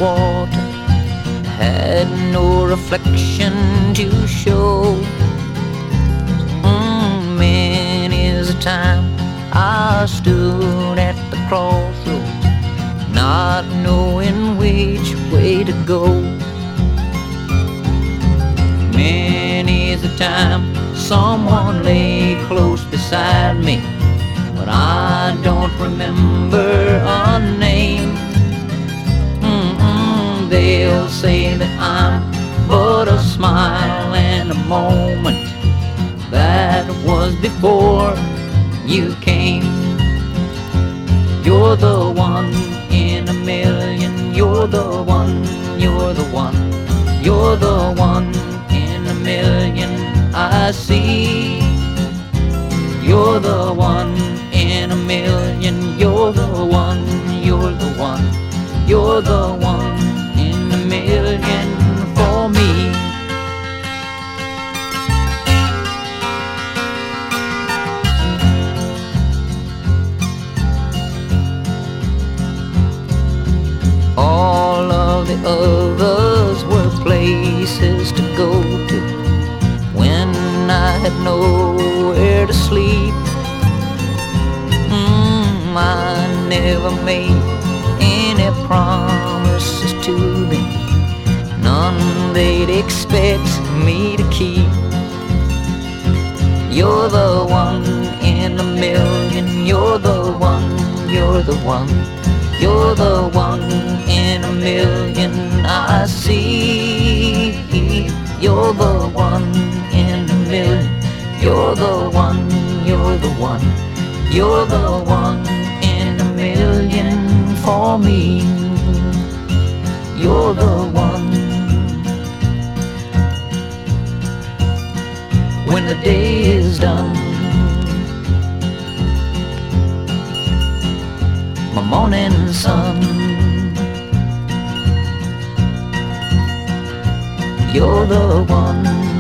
water, had no reflection to show. Many's the time I stood at the crossroads, not knowing which way to go. Many's the time someone lay close beside me, but I don't remember a name. They'll say that I'm but a smile and a moment. That was before you came. You're the one in a million. You're the one, you're the one. You're the one in a million I see. You're the one in a million. You're the one, you're the one. You're the one in a million for me. All of the others were places to go to when I had nowhere to sleep. I never made any promises to them, none they'd expect me to keep. You're the one in a million. You're the one, you're the one. You're the one in a million I see. You're the one in a million. You're the one, you're the one. You're the one in a million for me. You're the one. When the day is done, my morning sun, you're the one.